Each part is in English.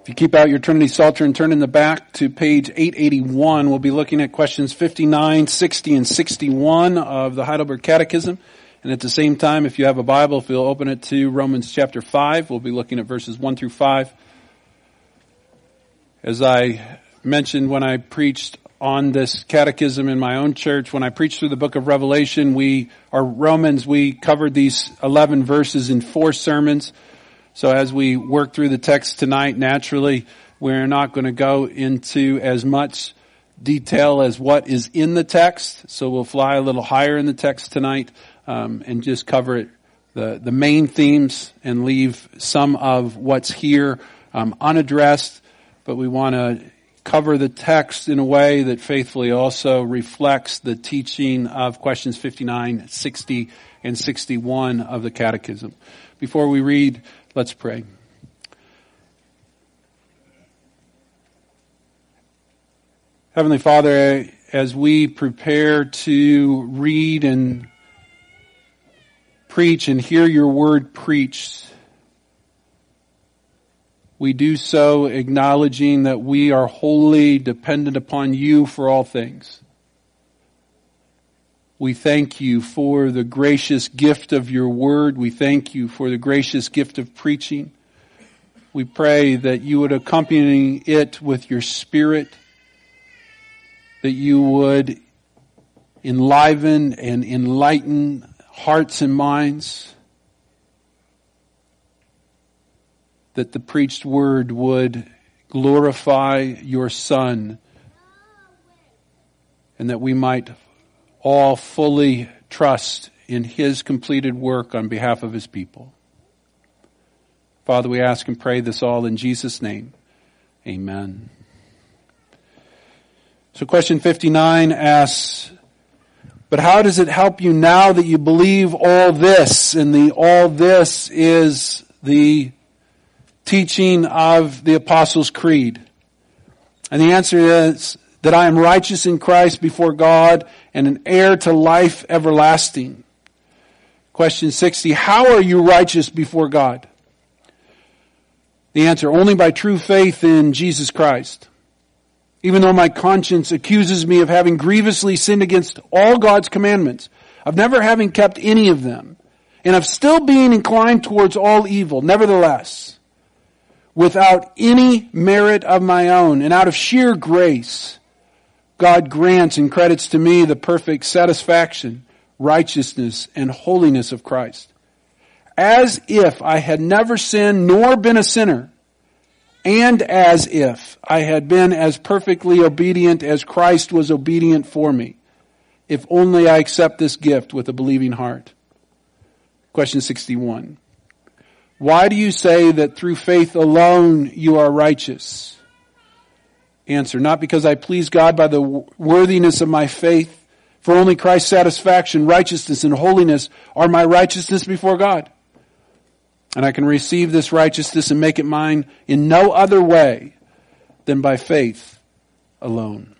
If you keep out your Trinity Psalter and turn in the back to page 881, we'll be looking at questions 59, 60, and 61 of the Heidelberg Catechism. And at the same time, if you have a Bible, if you'll open it to Romans chapter 5, we'll be looking at verses 1 through 5. As I mentioned when I preached on this catechism in my own church, when I preached through the book of Revelation, we covered these 11 verses in 4 sermons. So as we work through the text tonight, naturally, we're not going to go into as much detail as what is in the text. So we'll fly a little higher in the text tonight, and just cover the main themes and leave some of what's here unaddressed. But we want to cover the text in a way that faithfully also reflects the teaching of questions 59, 60, and 61 of the Catechism. Before we read, let's pray. Heavenly Father, as we prepare to read and preach and hear your word preached, we do so acknowledging that we are wholly dependent upon you for all things. We thank you for the gracious gift of your word. We thank you for the gracious gift of preaching. We pray that you would accompany it with your Spirit, that you would enliven and enlighten hearts and minds, that the preached word would glorify your Son, and that we might all fully trust in his completed work on behalf of his people. Father, we ask and pray this all in Jesus' name. Amen. So question 59 asks, but how does it help you now that you believe all this? And the all this is the teaching of the Apostles' Creed. And the answer is that I am righteous in Christ before God and an heir to life everlasting. Question 60, how are you righteous before God? The answer, only by true faith in Jesus Christ. Even though my conscience accuses me of having grievously sinned against all God's commandments, of never having kept any of them, and of still being inclined towards all evil, nevertheless, without any merit of my own, and out of sheer grace, God grants and credits to me the perfect satisfaction, righteousness, and holiness of Christ. As if I had never sinned nor been a sinner, and as if I had been as perfectly obedient as Christ was obedient for me, if only I accept this gift with a believing heart. Question 61. Why do you say that through faith alone you are righteous? Answer, not because I please God by the worthiness of my faith, for only Christ's satisfaction, righteousness, and holiness are my righteousness before God. And I can receive this righteousness and make it mine in no other way than by faith alone.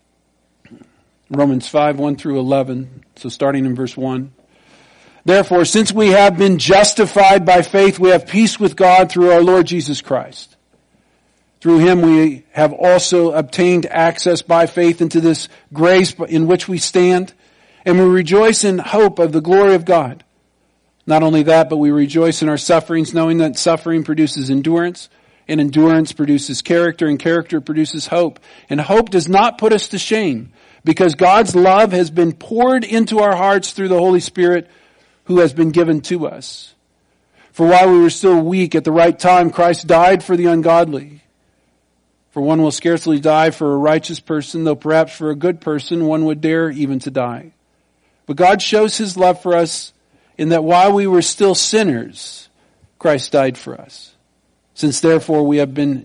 Romans 5, 1 through 11, so starting in verse 1. Therefore, since we have been justified by faith, we have peace with God through our Lord Jesus Christ. Through him we have also obtained access by faith into this grace in which we stand, and we rejoice in hope of the glory of God. Not only that, but we rejoice in our sufferings, knowing that suffering produces endurance, and endurance produces character, and character produces hope. And hope does not put us to shame, because God's love has been poured into our hearts through the Holy Spirit who has been given to us. For while we were still weak, at the right time, Christ died for the ungodly. For one will scarcely die for a righteous person, though perhaps for a good person one would dare even to die. But God shows his love for us in that while we were still sinners, Christ died for us. Since therefore we have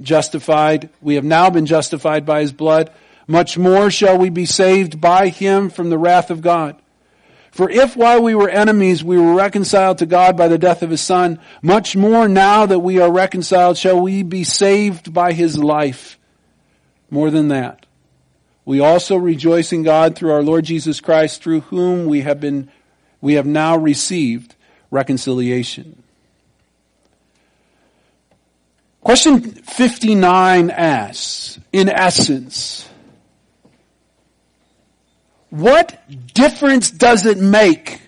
now been justified by his blood, much more shall we be saved by him from the wrath of God. For if while we were enemies we were reconciled to God by the death of his Son, much more now that we are reconciled shall we be saved by his life. More than that, we also rejoice in God through our Lord Jesus Christ, through whom we have now received reconciliation. Question 59 asks, in essence, what difference does it make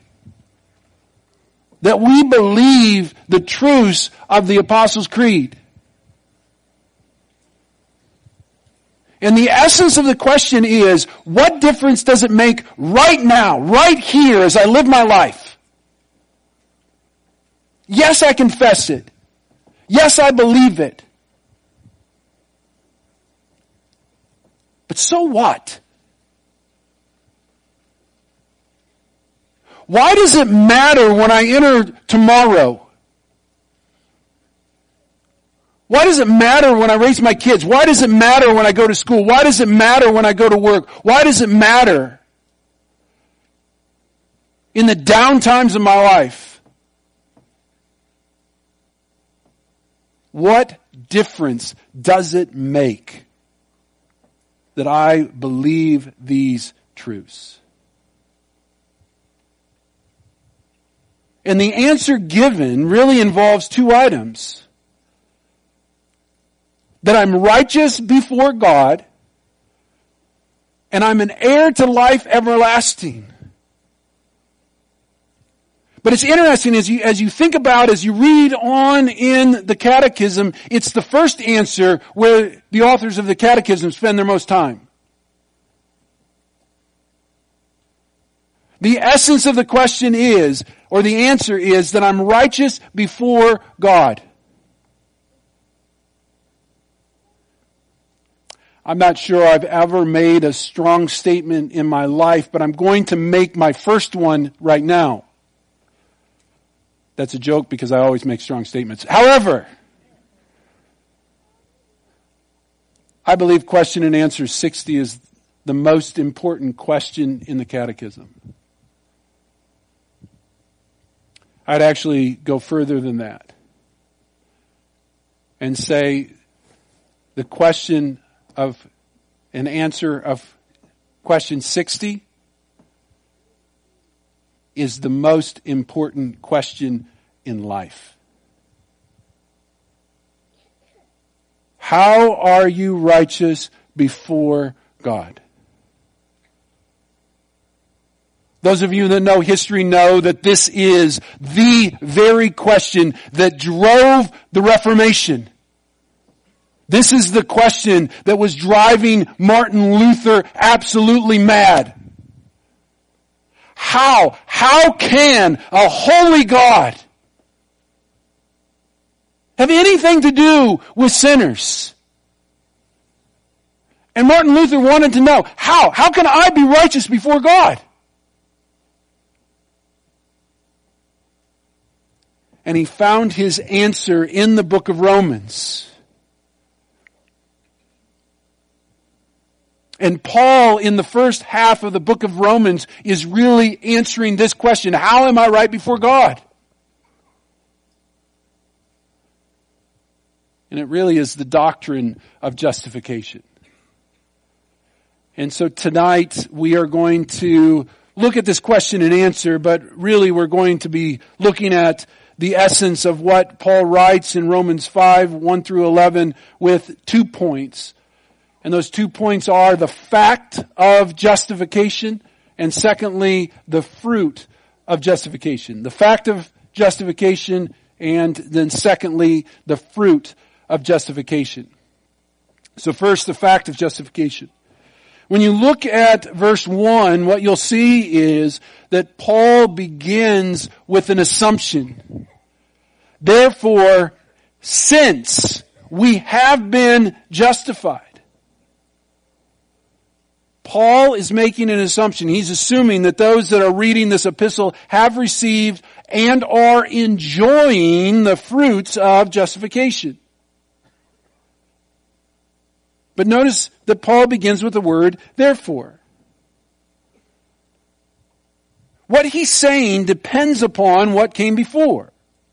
that we believe the truths of the Apostles' Creed? And the essence of the question is, what difference does it make right now, right here as I live my life? Yes, I confess it. Yes, I believe it. But so what? Why does it matter when I enter tomorrow? Why does it matter when I raise my kids? Why does it matter when I go to school? Why does it matter when I go to work? Why does it matter in the down times of my life? What difference does it make that I believe these truths? And the answer given really involves two items. That I'm righteous before God, and I'm an heir to life everlasting. But it's interesting as you think about, as you read on in the Catechism, it's the first answer where the authors of the Catechism spend their most time. The essence of the question is, or the answer is, that I'm righteous before God. I'm not sure I've ever made a strong statement in my life, but I'm going to make my first one right now. That's a joke because I always make strong statements. However, I believe question and answer 60 is the most important question in the Catechism. I'd actually go further than that and say the question of an answer of question 60 is the most important question in life. How are you righteous before God? Those of you that know history know that this is the very question that drove the Reformation. This is the question that was driving Martin Luther absolutely mad. How can a holy God have anything to do with sinners? And Martin Luther wanted to know, how can I be righteous before God? And he found his answer in the book of Romans. And Paul, in the first half of the book of Romans, is really answering this question. How am I right before God? And it really is the doctrine of justification. And so tonight we are going to look at this question and answer, but really we're going to be looking at the essence of what Paul writes in Romans 5, 1 through 11 with 2 points. And those 2 points are the fact of justification, and secondly, the fruit of justification. The fact of justification, and then secondly, the fruit of justification. So first, the fact of justification. When you look at verse 1, what you'll see is that Paul begins with an assumption. Therefore, since we have been justified, Paul is making an assumption. He's assuming that those that are reading this epistle have received and are enjoying the fruits of justification. But notice that Paul begins with the word therefore. What he's saying depends upon what came before.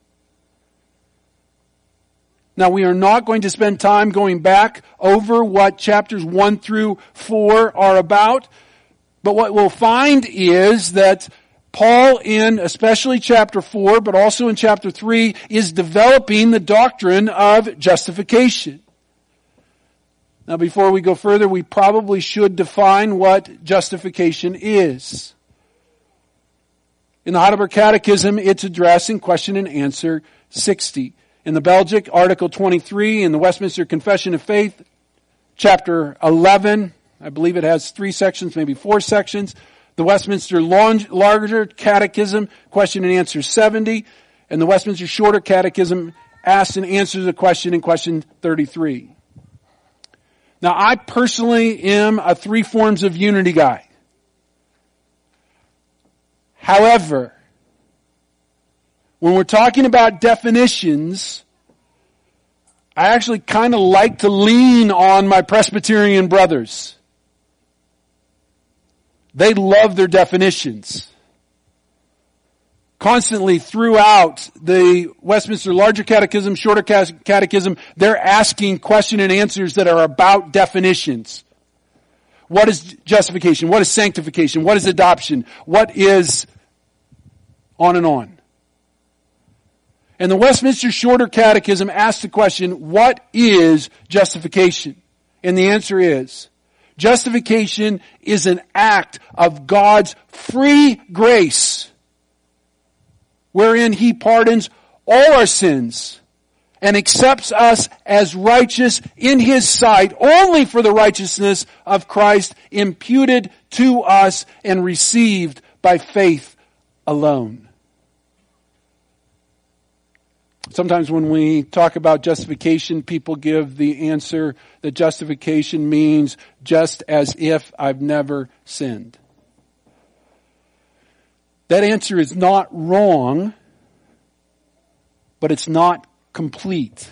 Now, we are not going to spend time going back over what chapters 1 through 4 are about, but what we'll find is that Paul in especially chapter 4, but also in chapter 3, is developing the doctrine of justification. Now before we go further, we probably should define what justification is. In the Heidelberg Catechism, it's addressed in question and answer 60. In the Belgic, Article 23, in the Westminster Confession of Faith, chapter 11, I believe it has 3 sections, maybe 4 sections. The Westminster Larger Catechism, question and answer 70, and the Westminster Shorter Catechism asks and answers a question in question 33. Now, I personally am a 3 forms of unity guy. However, when we're talking about definitions, I actually kind of like to lean on my Presbyterian brothers. They love their definitions. Constantly throughout the Westminster Larger Catechism, Shorter Catechism, they're asking question and answers that are about definitions. What is justification? What is sanctification? What is adoption? What is on and on? And the Westminster Shorter Catechism asks the question, what is justification? And the answer is, justification is an act of God's free grace, wherein He pardons all our sins and accepts us as righteous in His sight only for the righteousness of Christ imputed to us and received by faith alone. Sometimes when we talk about justification, people give the answer that justification means just as if I've never sinned. That answer is not wrong, but it's not complete.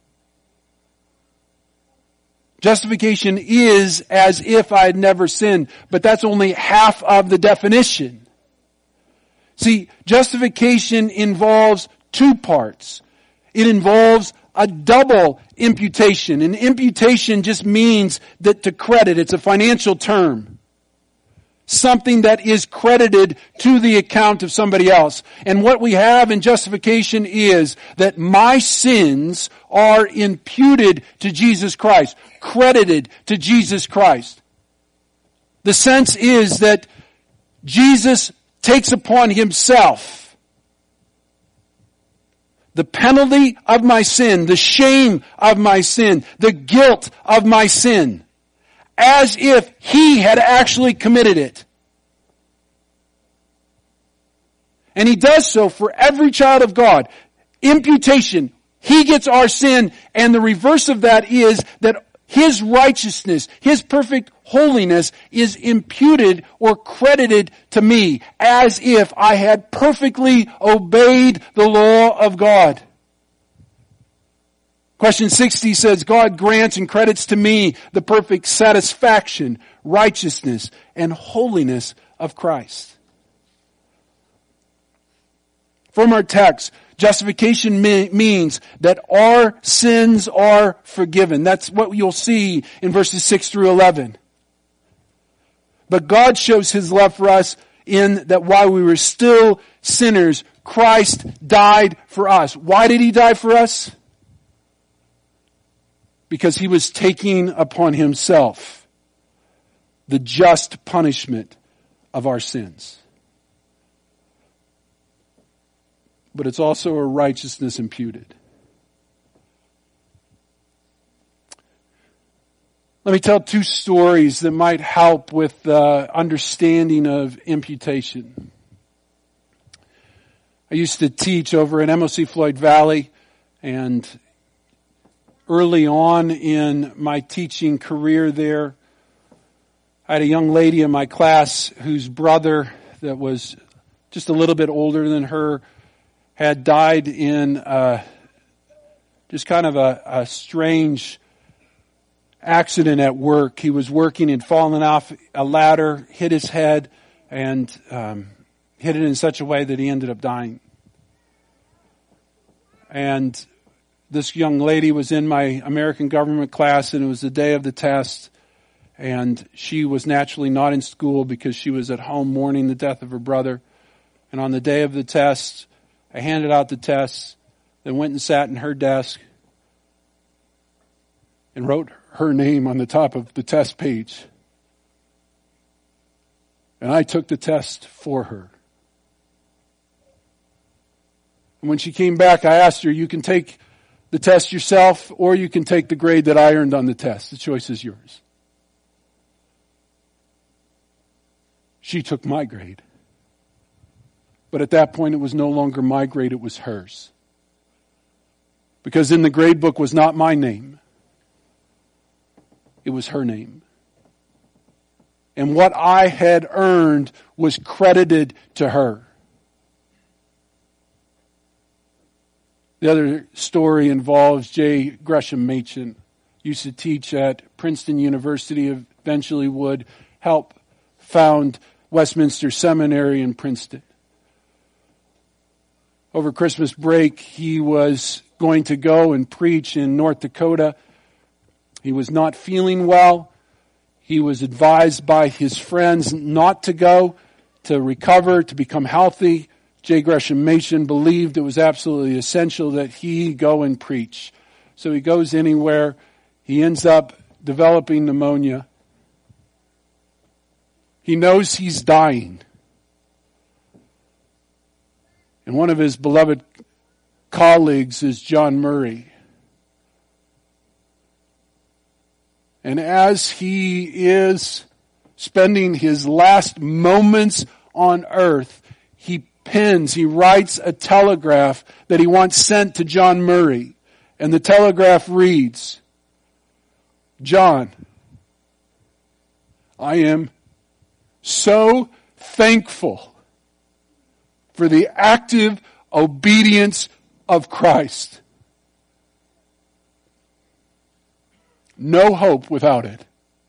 Justification is as if I had never sinned, but that's only half of the definition. See, justification involves 2 parts. It involves a double imputation. And imputation just means that to credit. It's a financial term. Something that is credited to the account of somebody else. And what we have in justification is that my sins are imputed to Jesus Christ. Credited to Jesus Christ. The sense is that Jesus takes upon Himself the penalty of my sin, the shame of my sin, the guilt of my sin, as if He had actually committed it. And He does so for every child of God. Imputation, He gets our sin, and the reverse of that is that His righteousness, His perfect holiness is imputed or credited to me as if I had perfectly obeyed the law of God. Question 60 says, God grants and credits to me the perfect satisfaction, righteousness, and holiness of Christ. From our text, justification means that our sins are forgiven. That's what you'll see in verses 6 through 11. But God shows His love for us in that while we were still sinners, Christ died for us. Why did He die for us? Because He was taking upon Himself the just punishment of our sins. But it's also a righteousness imputed. Let me tell 2 stories that might help with the understanding of imputation. I used to teach over at MOC Floyd Valley, and early on in my teaching career there, I had a young lady in my class whose brother that was just a little bit older than her had died in just kind of a strange accident at work. He was working and fallen off a ladder, hit his head, and hit it in such a way that he ended up dying. And this young lady was in my American government class, and it was the day of the test, and she was naturally not in school because she was at home mourning the death of her brother. And on the day of the test, I handed out the test, then went and sat in her desk and wrote her name on the top of the test page. And I took the test for her. And when she came back, I asked her, you can take the test yourself or you can take the grade that I earned on the test. The choice is yours. She took my grade. But at that point, it was no longer my grade, it was hers. Because in the grade book was not my name. It was her name. And what I had earned was credited to her. The other story involves J. Gresham Machen. Used to teach at Princeton University, eventually would help found Westminster Seminary in Princeton. Over Christmas break, he was going to go and preach in North Dakota. He was not feeling well. He was advised by his friends not to go, to recover, to become healthy. J. Gresham Machen believed it was absolutely essential that he go and preach. So he goes anywhere. He ends up developing pneumonia. He knows he's dying. And one of his beloved colleagues is John Murray. And as he is spending his last moments on earth, he writes a telegraph that he wants sent to John Murray. And the telegraph reads, John, I am so thankful for the active obedience of Christ. No hope without it.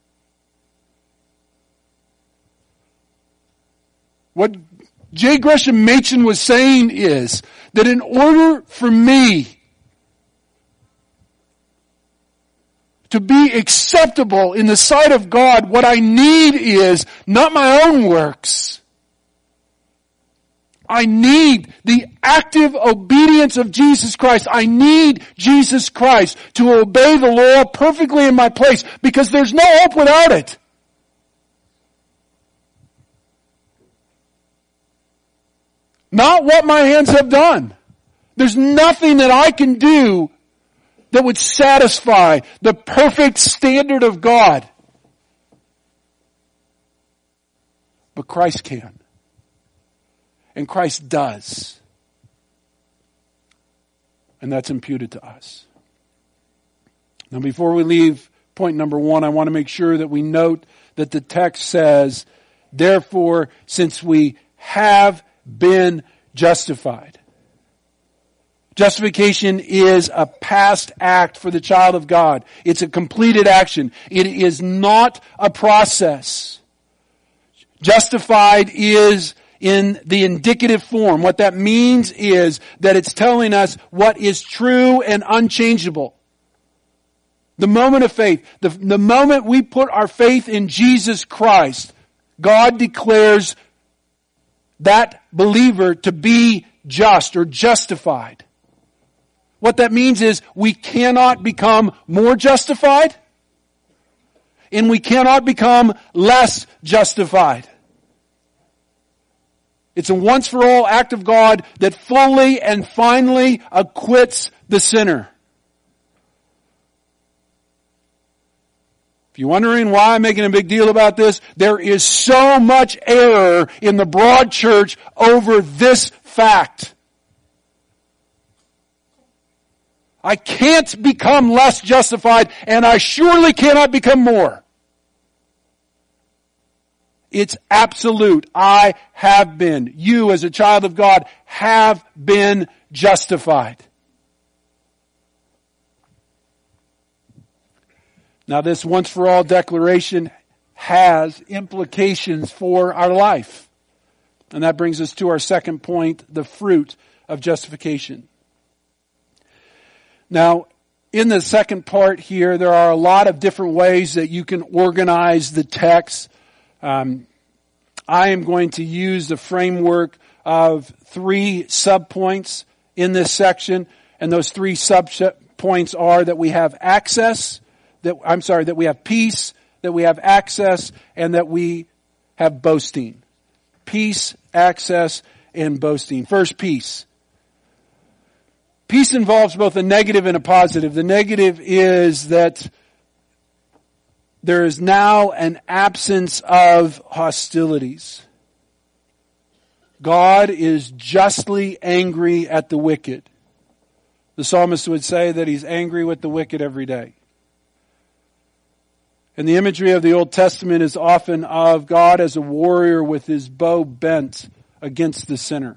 What J. Gresham Machen was saying is that in order for me to be acceptable in the sight of God, what I need is not my own works. I need the active obedience of Jesus Christ. I need Jesus Christ to obey the law perfectly in my place because there's no hope without it. Not what my hands have done. There's nothing that I can do that would satisfy the perfect standard of God. But Christ can. And Christ does. And that's imputed to us. Now before we leave point number 1, I want to make sure that we note that the text says, therefore, since we have been justified. Justification is a past act for the child of God. It's a completed action. It is not a process. Justified is in the indicative form. What that means is that it's telling us what is true and unchangeable. The moment of faith, the moment we put our faith in Jesus Christ, God declares that believer to be just or justified. What that means is we cannot become more justified and we cannot become less justified. It's a once for all act of God that fully and finally acquits the sinner. If you're wondering why I'm making a big deal about this, there is so much error in the broad church over this fact. I can't become less justified, and I surely cannot become more. It's absolute. I have been. You as a child of God have been justified. Now this once for all declaration has implications for our life. And that brings us to our second point, the fruit of justification. Now, in the second part here, there are a lot of different ways that you can organize the text. I am going to use the framework of 3 subpoints in this section. And those 3 subpoints are that we have access, that we have peace, that we have access, and that we have boasting. Peace, access, and boasting. First, peace. Peace involves both a negative and a positive. The negative is that there is now an absence of hostilities. God is justly angry at the wicked. The psalmist would say that he's angry with the wicked every day. And the imagery of the Old Testament is often of God as a warrior with his bow bent against the sinner.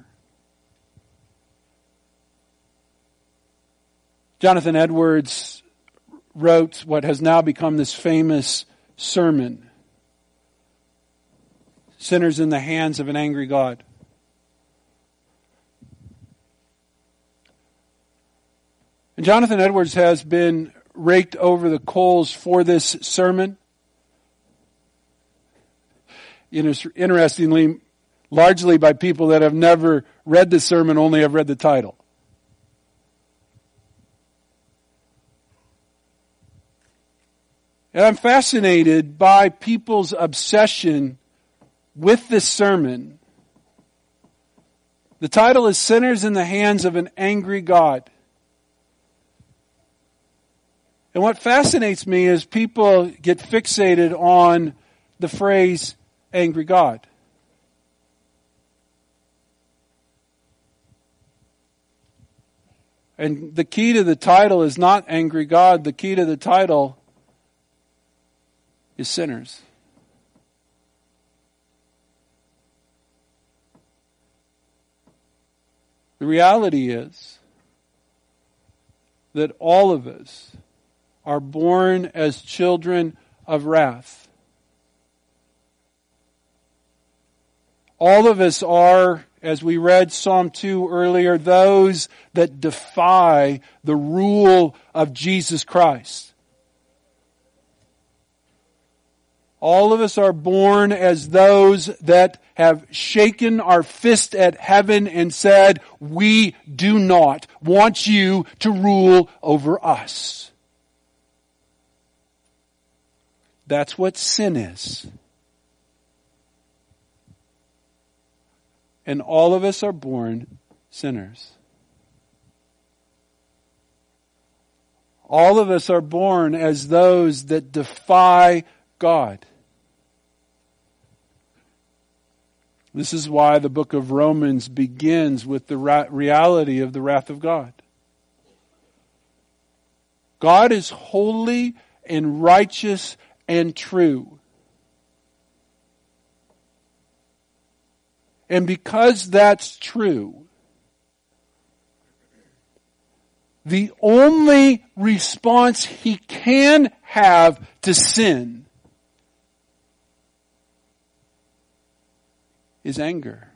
Jonathan Edwards wrote what has now become this famous sermon, Sinners in the Hands of an Angry God. And Jonathan Edwards has been raked over the coals for this sermon. Interestingly, largely by people that have never read the sermon, only have read the title. And I'm fascinated by people's obsession with this sermon. The title is Sinners in the Hands of an Angry God. And what fascinates me is people get fixated on the phrase angry God. And the key to the title is not angry God. The key to the title is sinners. The reality is that all of us are born as children of wrath. All of us are, as we read Psalm 2 earlier, those that defy the rule of Jesus Christ. All of us are born as those that have shaken our fist at heaven and said, we do not want you to rule over us. That's what sin is. And all of us are born sinners. All of us are born as those that defy God. This is why the book of Romans begins with the reality of the wrath of God. God is holy and righteous and true. And because that's true, the only response he can have to sin is anger.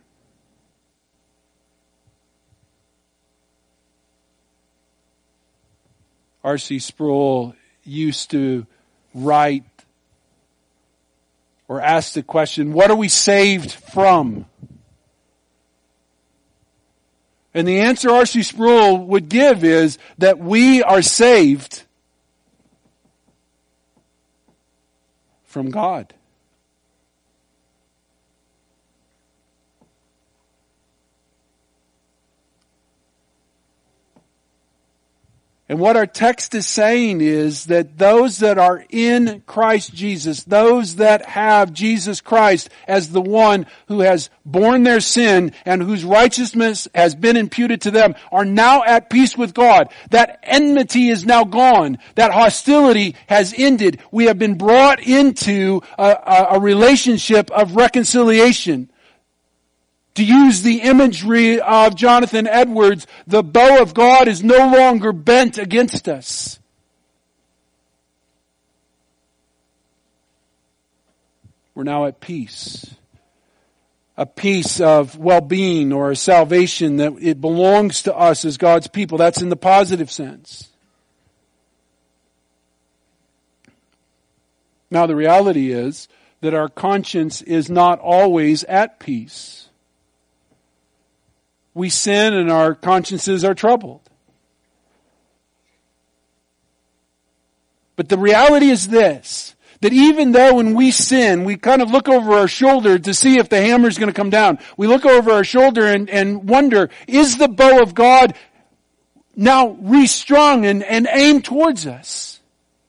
R.C. Sproul used to write or ask the question, what are we saved from? And the answer R.C. Sproul would give is that we are saved from God. And what our text is saying is that those that are in Christ Jesus, those that have Jesus Christ as the one who has borne their sin and whose righteousness has been imputed to them, are now at peace with God. That enmity is now gone. That hostility has ended. We have been brought into a relationship of reconciliation. To use the imagery of Jonathan Edwards, the bow of God is no longer bent against us. We're now at peace. A peace of well-being or a salvation that it belongs to us as God's people. That's in the positive sense. Now the reality is that our conscience is not always at peace. we sin and our consciences are troubled. But the reality is this, that even though when we sin, we kind of look over our shoulder to see if the hammer is going to come down. We look over our shoulder and wonder, is the bow of God now restrung and aimed towards us?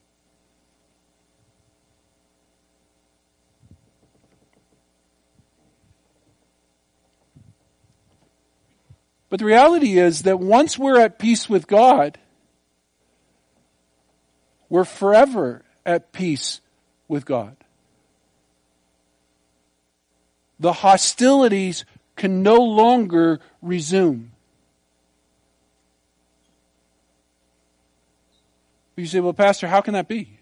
But the reality is that once we're at peace with God, we're forever at peace with God. The hostilities can no longer resume. You say, well, Pastor, how can that be?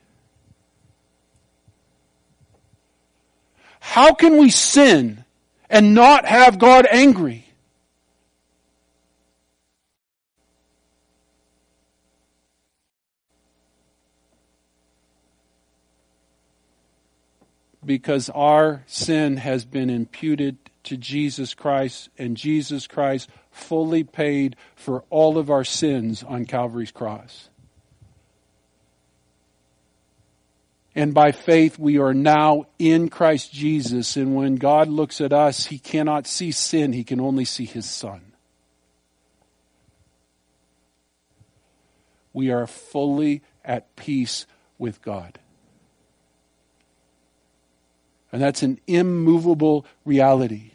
How can we sin and not have God angry? Because our sin has been imputed to Jesus Christ, and Jesus Christ fully paid for all of our sins on Calvary's cross. And by faith we are now in Christ Jesus, and when God looks at us, He cannot see sin, He can only see His Son. We are fully at peace with God. And that's an immovable reality.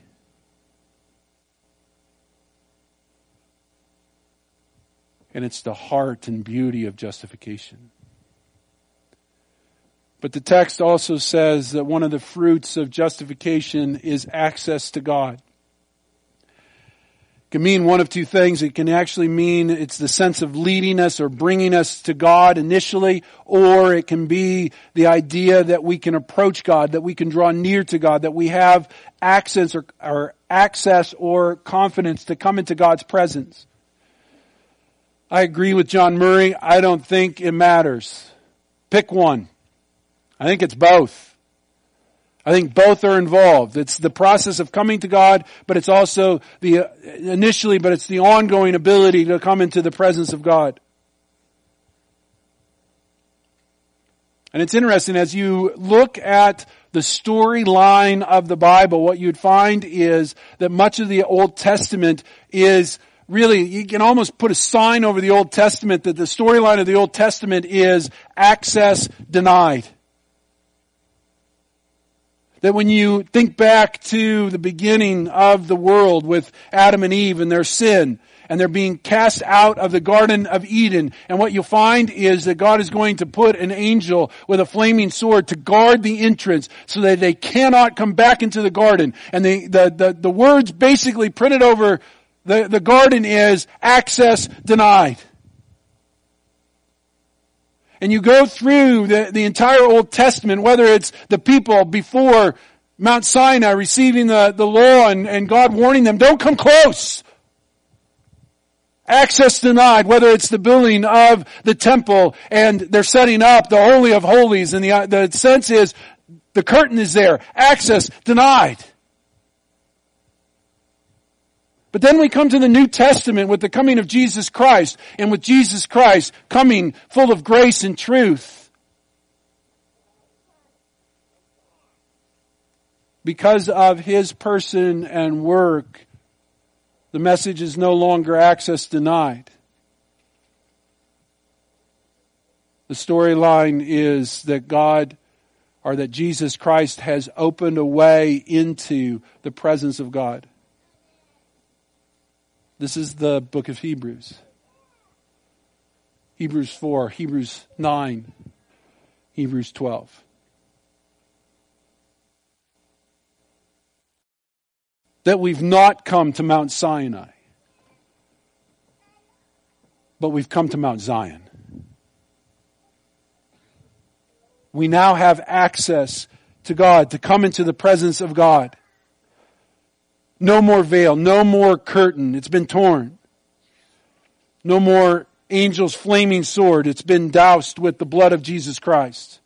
And it's the heart and beauty of justification. But the text also says that one of the fruits of justification is access to God. It can mean one of two things. It can actually mean it's the sense of leading us or bringing us to God initially, or it can be the idea that we can approach God, that we can draw near to God, that we have access or confidence to come into God's presence. I agree with John Murray. I don't think it matters. Pick one. I think it's both. I think both are involved. It's the process of coming to God, but it's also the ongoing ability to come into the presence of God. And it's interesting, as you look at the storyline of the Bible, what you'd find is that much of the Old Testament is really, you can almost put a sign over the Old Testament that the storyline of the Old Testament is access denied. That when you think back to the beginning of the world with Adam and Eve and their sin, and they're being cast out of the Garden of Eden, and what you'll find is that God is going to put an angel with a flaming sword to guard the entrance so that they cannot come back into the garden. And the words basically printed over the garden is access denied. And you go through the entire Old Testament, whether it's the people before Mount Sinai receiving the law and God warning them, don't come close. Access denied, whether it's the building of the temple and they're setting up the Holy of Holies, and the sense is the curtain is there. Access denied. But then we come to the New Testament with the coming of Jesus Christ, and with Jesus Christ coming full of grace and truth. Because of His person and work, the message is no longer access denied. The storyline is that that Jesus Christ has opened a way into the presence of God. This is the book of Hebrews. Hebrews 4, Hebrews 9, Hebrews 12. That we've not come to Mount Sinai, but we've come to Mount Zion. We now have access to God, to come into the presence of God. No more veil, no more curtain, it's been torn. No more angel's flaming sword, it's been doused with the blood of Jesus Christ.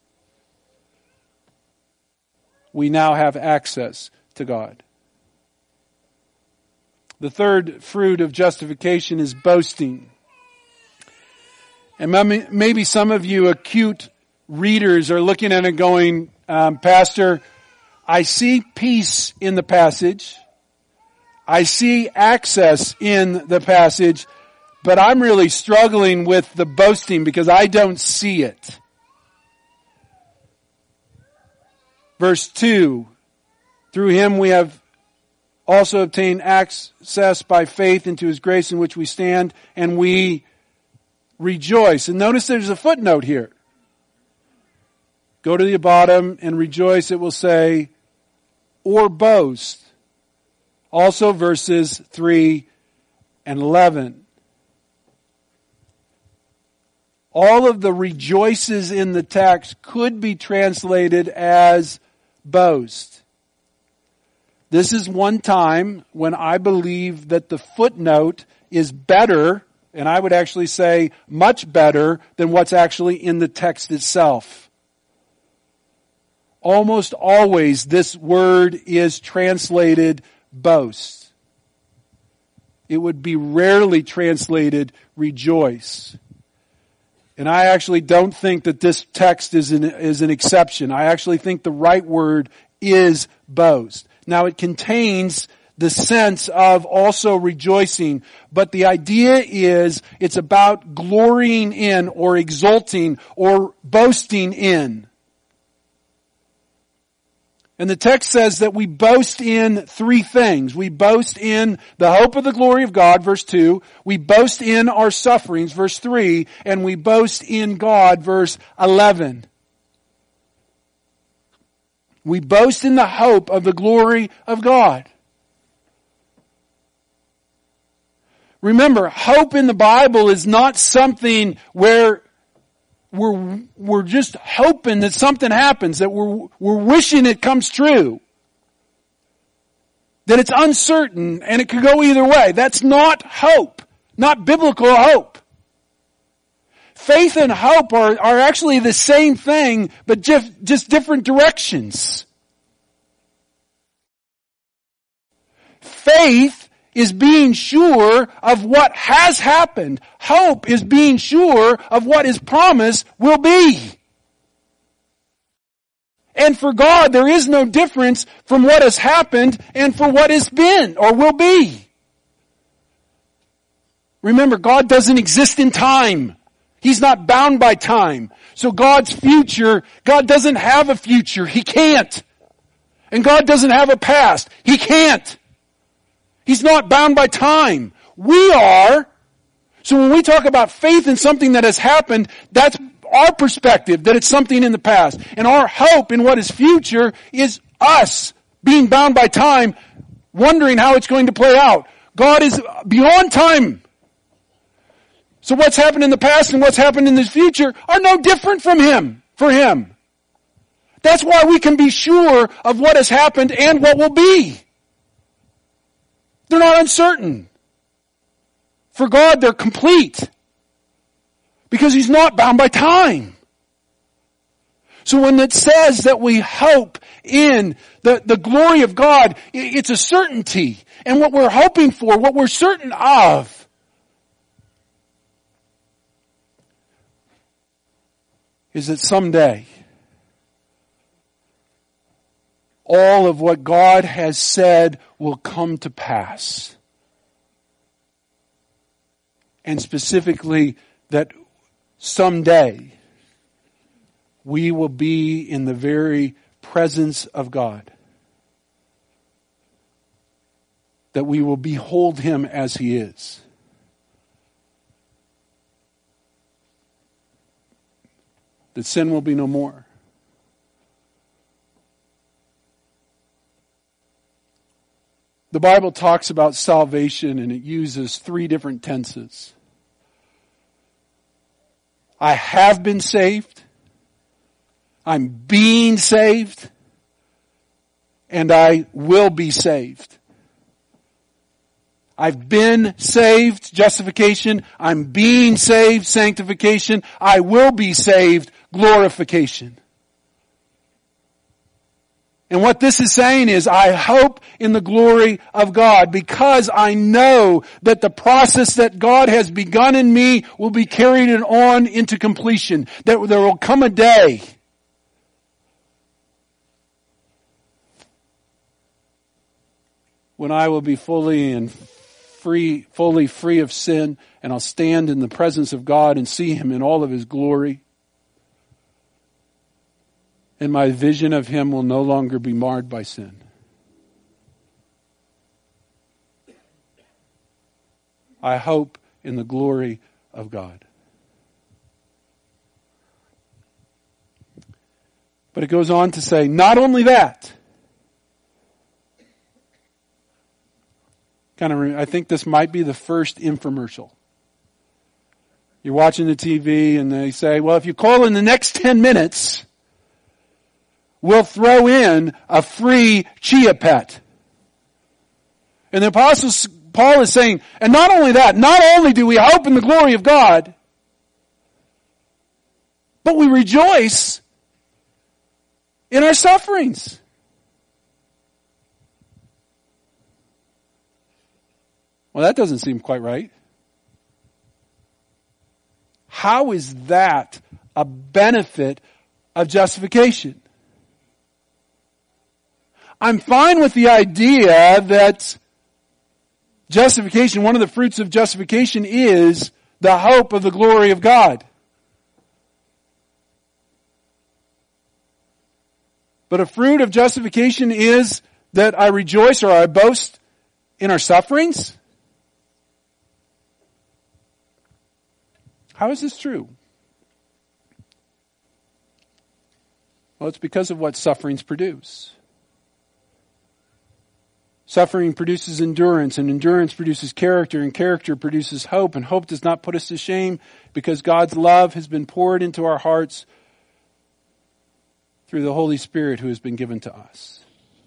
We now have access to God. The third fruit of justification is boasting. And maybe some of you acute readers are looking at it going, Pastor, I see peace in the passage. I see access in the passage, but I'm really struggling with the boasting because I don't see it. Verse 2, through him we have also obtained access by faith into his grace in which we stand, and we rejoice. And notice there's a footnote here. Go to the bottom and rejoice, it will say, or boast. Also verses 3 and 11. All of the rejoices in the text could be translated as boast. This is one time when I believe that the footnote is better, and I would actually say much better than what's actually in the text itself. Almost always this word is translated boast. It would be rarely translated rejoice. And I actually don't think that this text is an exception. I actually think the right word is boast. Now it contains the sense of also rejoicing, but the idea is it's about glorying in or exulting or boasting in. And the text says that we boast in three things. We boast in the hope of the glory of God, verse 2. We boast in our sufferings, verse 3. And we boast in God, verse 11. We boast in the hope of the glory of God. Remember, hope in the Bible is not something where we're just hoping that something happens, that we're wishing it comes true. That it's uncertain and it could go either way. That's not hope. Not biblical hope. Faith and hope are actually the same thing, but just different directions. Faith is being sure of what has happened. Hope is being sure of what His promise will be. And for God, there is no difference from what has happened and for what has been or will be. Remember, God doesn't exist in time. He's not bound by time. So God's future, God doesn't have a future. He can't. And God doesn't have a past. He can't. He's not bound by time. We are. So when we talk about faith in something that has happened, that's our perspective, that it's something in the past. And our hope in what is future is us being bound by time, wondering how it's going to play out. God is beyond time. So what's happened in the past and what's happened in the future are no different from Him, for Him. That's why we can be sure of what has happened and what will be. They're not uncertain. For God, they're complete. Because He's not bound by time. So when it says that we hope in the glory of God, it's a certainty. And what we're hoping for, what we're certain of, is that someday all of what God has said will come to pass. And specifically that someday we will be in the very presence of God. That we will behold Him as He is. That sin will be no more. The Bible talks about salvation and it uses three different tenses. I have been saved, I'm being saved, and I will be saved. I've been saved, justification. I'm being saved, sanctification. I will be saved, glorification. And what this is saying is, I hope in the glory of God because I know that the process that God has begun in me will be carried on into completion. That there will come a day when I will be fully free of sin, and I'll stand in the presence of God and see Him in all of His glory. And my vision of Him will no longer be marred by sin. I hope in the glory of God. But it goes on to say, not only that. I think this might be the first infomercial. You're watching the TV and they say, well, if you call in the next 10 minutes, we'll throw in a free Chia Pet. And the Apostle Paul is saying, and not only that, not only do we hope in the glory of God, but we rejoice in our sufferings. Well, that doesn't seem quite right. How is that a benefit of justification? I'm fine with the idea that justification, one of the fruits of justification is the hope of the glory of God. But a fruit of justification is that I rejoice or I boast in our sufferings. How is this true? Well, it's because of what sufferings produce. Suffering produces endurance, and endurance produces character, and character produces hope, and hope does not put us to shame because God's love has been poured into our hearts through the Holy Spirit who has been given to us.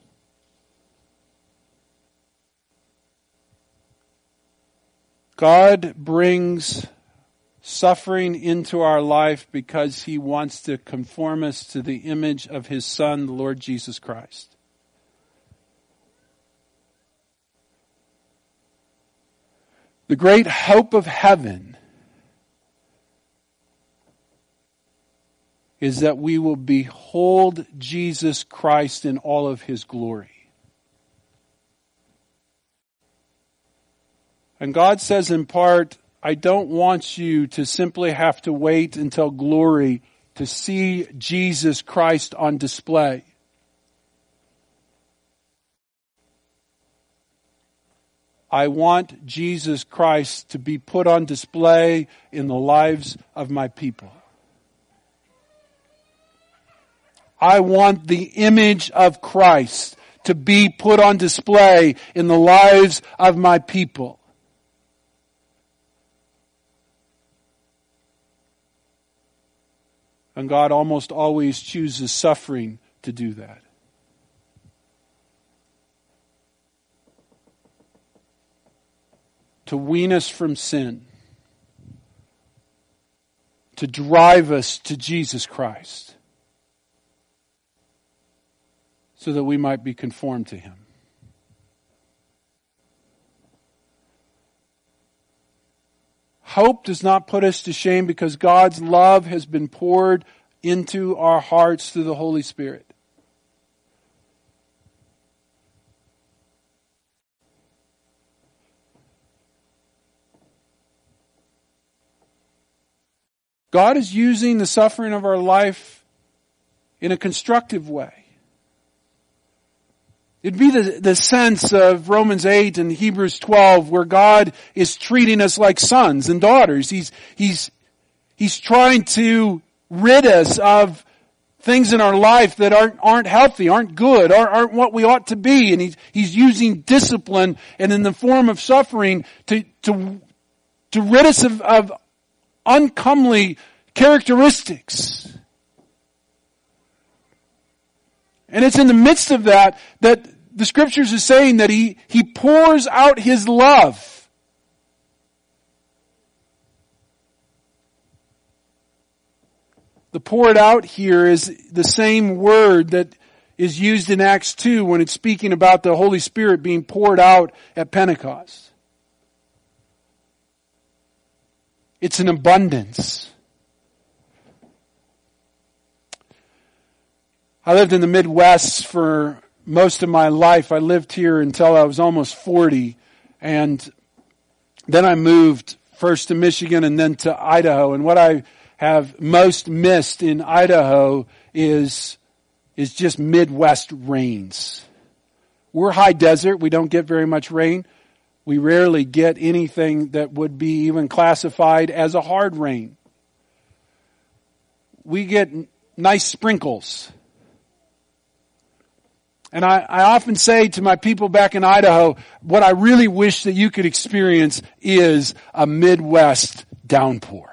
God brings suffering into our life because He wants to conform us to the image of His Son, the Lord Jesus Christ. The great hope of heaven is that we will behold Jesus Christ in all of His glory. And God says in part, I don't want you to simply have to wait until glory to see Jesus Christ on display. I want Jesus Christ to be put on display in the lives of my people. I want the image of Christ to be put on display in the lives of my people. And God almost always chooses suffering to do that. To wean us from sin. To drive us to Jesus Christ. So that we might be conformed to Him. Hope does not put us to shame because God's love has been poured into our hearts through the Holy Spirit. God is using the suffering of our life in a constructive way. It'd be the sense of Romans 8 and Hebrews 12 where God is treating us like sons and daughters. He's trying to rid us of things in our life that aren't healthy, aren't good, aren't what we ought to be. And he's using discipline and in the form of suffering to rid us of uncomely characteristics. And it's in the midst of that the Scriptures is saying that He pours out His love. The poured out here is the same word that is used in Acts 2 when it's speaking about the Holy Spirit being poured out at Pentecost. It's an abundance. I lived in the Midwest for most of my life. I lived here until I was almost 40, and then I moved first to Michigan and then to Idaho. And what I have most missed in Idaho is just Midwest rains. We're high desert. We don't get very much rain. We rarely get anything that would be even classified as a hard rain. We get nice sprinkles. And I often say to my people back in Idaho, what I really wish that you could experience is a Midwest downpour.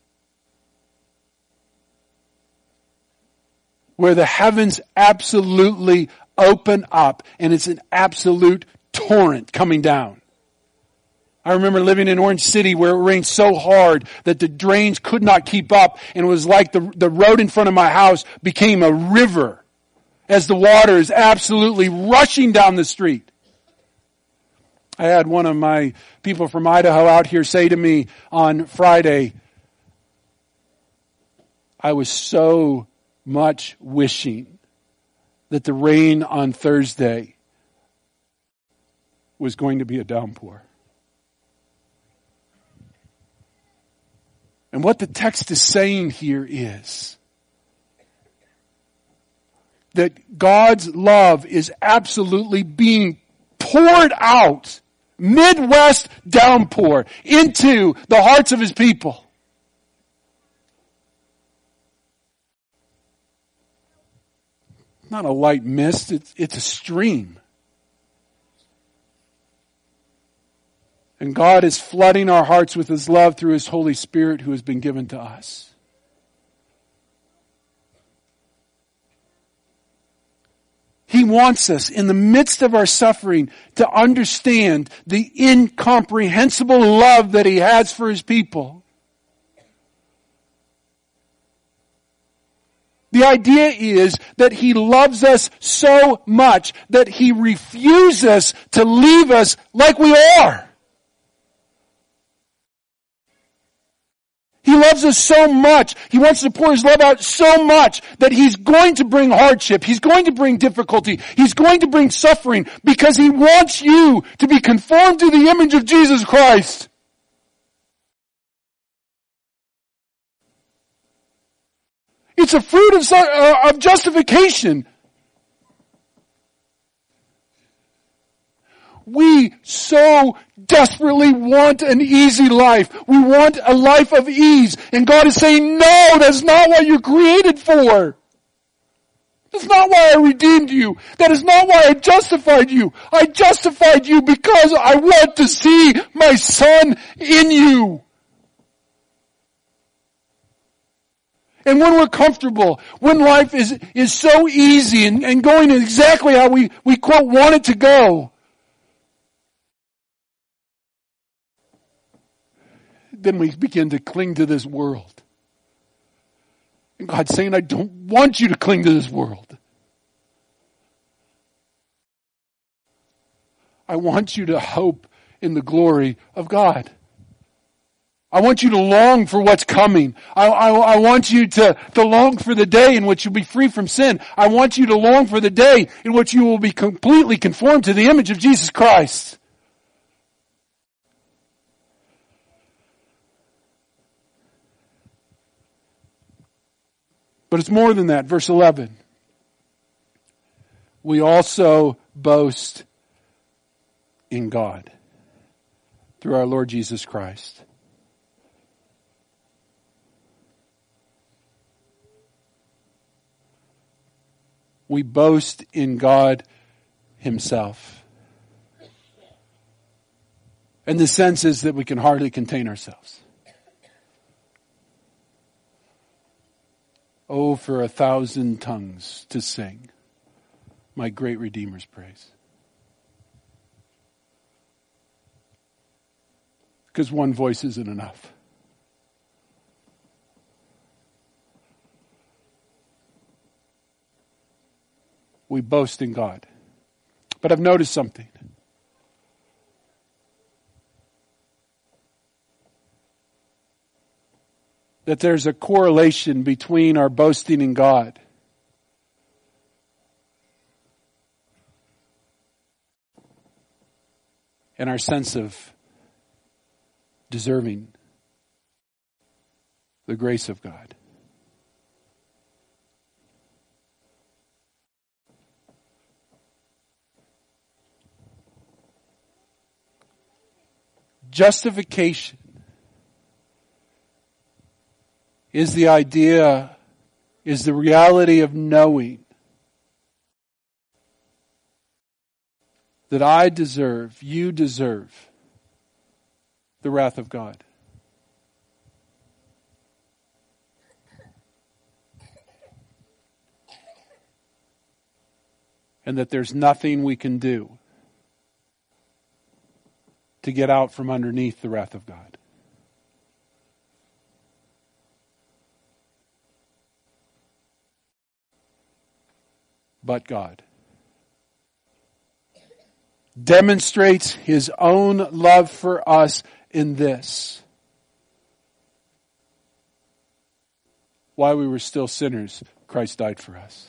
Where the heavens absolutely open up and it's an absolute torrent coming down. I remember living in Orange City where it rained so hard that the drains could not keep up, and it was like the road in front of my house became a river as the water is absolutely rushing down the street. I had one of my people from Idaho out here say to me on Friday, I was so much wishing that the rain on Thursday was going to be a downpour. And what the text is saying here is that God's love is absolutely being poured out, Midwest downpour, into the hearts of His people. Not a light mist, it's a stream. And God is flooding our hearts with His love through His Holy Spirit who has been given to us. He wants us, in the midst of our suffering, to understand the incomprehensible love that He has for His people. The idea is that He loves us so much that He refuses to leave us like we are. He loves us so much. He wants to pour His love out so much that He's going to bring hardship. He's going to bring difficulty. He's going to bring suffering because He wants you to be conformed to the image of Jesus Christ. It's a fruit of justification. We so desperately want an easy life. We want a life of ease. And God is saying, no, that's not what you're created for. That's not why I redeemed you. That is not why I justified you. I justified you because I want to see my Son in you. And when we're comfortable, when life is so easy and going exactly how we quote want it to go, then we begin to cling to this world. And God's saying, I don't want you to cling to this world. I want you to hope in the glory of God. I want you to long for what's coming. I want you to long for the day in which you'll be free from sin. I want you to long for the day in which you will be completely conformed to the image of Jesus Christ. But it's more than that. Verse 11. We also boast in God through our Lord Jesus Christ. We boast in God Himself. And the sense is that we can hardly contain ourselves. Oh, for 1,000 tongues to sing my great Redeemer's praise. Because one voice isn't enough. we boast in God. But I've noticed something. That there's a correlation between our boasting in God and our sense of deserving the grace of God. Justification is the idea, is the reality of knowing that I deserve, you deserve the wrath of God. And that there's nothing we can do to get out from underneath the wrath of God. But God demonstrates His own love for us in this. While we were still sinners, Christ died for us.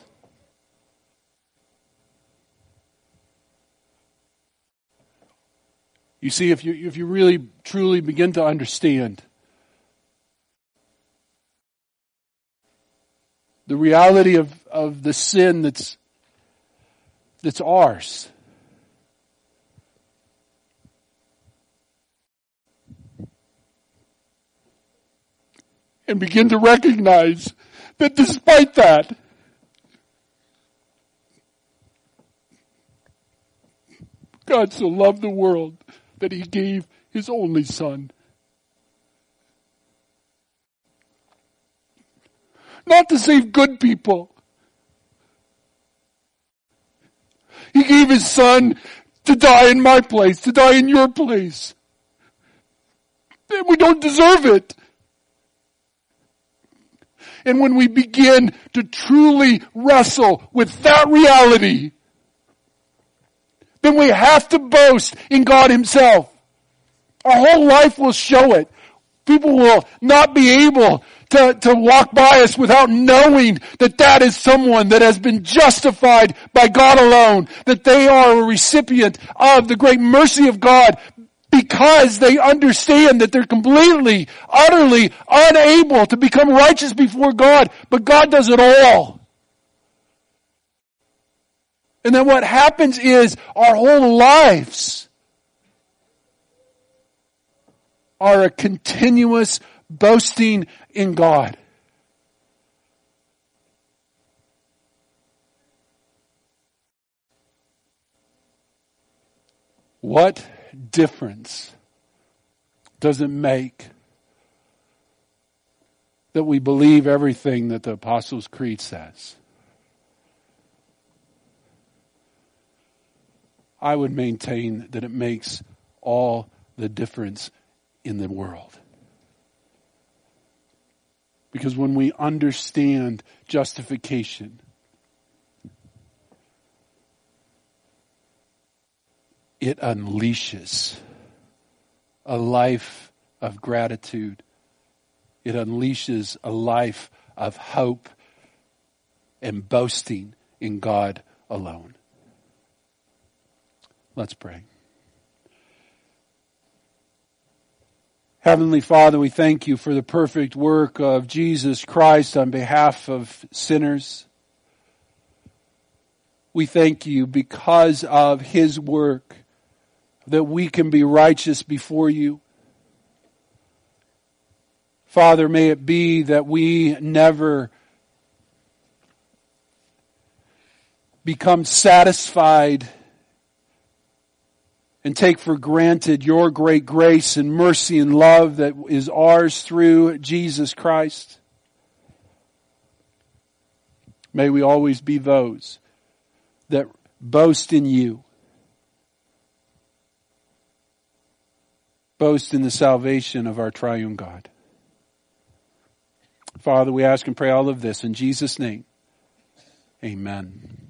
You see, if you really truly begin to understand the reality of the sin that's ours, and begin to recognize that despite that, God so loved the world that He gave His only Son. Not to save good people. He gave His Son to die in my place, to die in your place. And we don't deserve it. And when we begin to truly wrestle with that reality, then we have to boast in God Himself. Our whole life will show it. People will not be able to walk by us without knowing that that is someone that has been justified by God alone, that they are a recipient of the great mercy of God because they understand that they're completely, utterly unable to become righteous before God, but God does it all. And then what happens is our whole lives are a continuous boasting in God. What difference does it make that we believe everything that the Apostles' Creed says? I would maintain that it makes all the difference in the world. Because when we understand justification, it unleashes a life of gratitude. It unleashes a life of hope and boasting in God alone. Let's pray. Heavenly Father, we thank You for the perfect work of Jesus Christ on behalf of sinners. We thank You because of His work that we can be righteous before You. Father, may it be that we never become satisfied and take for granted Your great grace and mercy and love that is ours through Jesus Christ. May we always be those that boast in You. Boast in the salvation of our triune God. Father, we ask and pray all of this in Jesus' name. Amen.